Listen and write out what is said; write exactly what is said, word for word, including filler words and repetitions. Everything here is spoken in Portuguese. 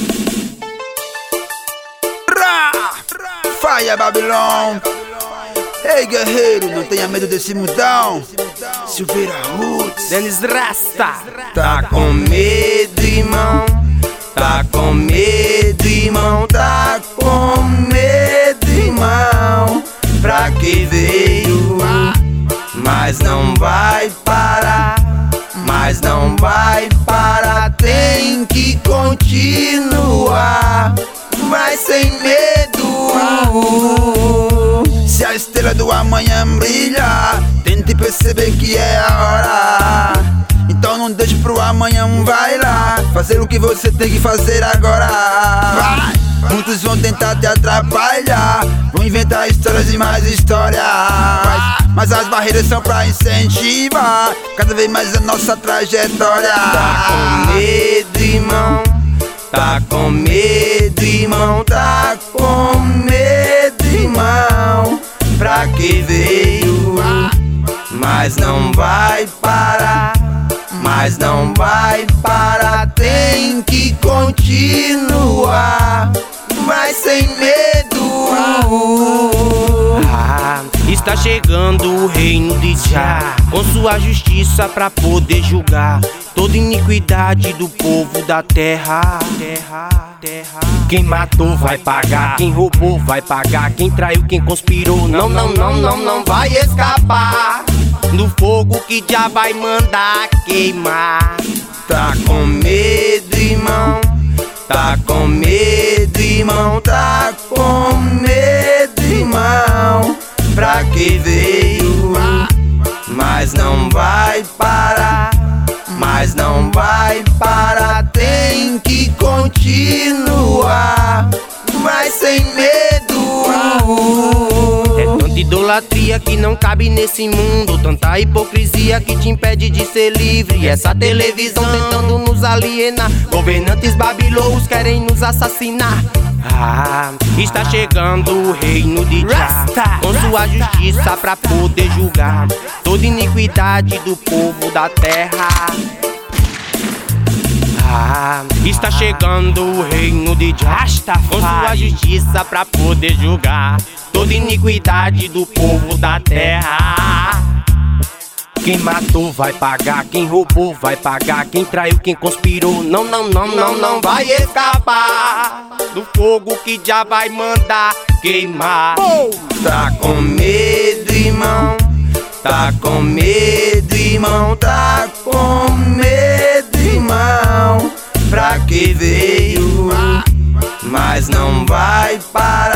Faia Babylon. Ei guerreiro, não tenha medo desse mundão. Silveira Roots, Dennis Rasta. tá com medo, irmão. Tá com medo, irmão. Tá com medo, irmão. Pra que veio? Mas não vai parar. Mas não vai parar. Tem que continuar. Mas sem medo. Se a estrela do amanhã brilha, tente perceber que é a hora. Então não deixe pro amanhã, vai lá fazer o que você tem que fazer agora. Vai. Muitos vão tentar te atrapalhar, vão inventar histórias e mais histórias, mas as barreiras são pra incentivar cada vez mais a nossa trajetória. Tá com medo, irmão. Tá com medo, irmão. Tá com medo, irmão. Pra que veio? Mas não vai parar. Mas não vai parar. Tem que continuar. Mas sem medo. Ah, está chegando o reino de Jah, com sua justiça pra poder julgar toda iniquidade do povo da terra. Terra, terra. Quem matou vai pagar, quem roubou vai pagar, quem traiu, quem conspirou, não, não, não, não, não vai escapar do fogo que já vai mandar queimar. Tá com medo, irmão. Tá com medo, irmão. Tá com medo, irmão. Pra que veio? Mas não vai parar. Mas não vai parar. Tem que continuar. Mas sem medo. É tanta idolatria que não cabe nesse mundo, tanta hipocrisia que te impede de ser livre. Essa televisão tentando nos alienar, governantes babilônicos querem nos assassinar. Ah, está chegando o reino de Jah, com sua justiça pra poder julgar toda iniquidade do povo da terra. Ah, está chegando o reino de Jah, com sua justiça pra poder julgar toda iniquidade do povo da terra. Quem matou vai pagar, quem roubou vai pagar, quem traiu, quem conspirou, não, não, não, não, não vai escapar do fogo que já vai mandar queimar. Tá com medo, irmão. Tá com medo, irmão. Tá com medo, irmão. Pra que veio? Mas não vai parar.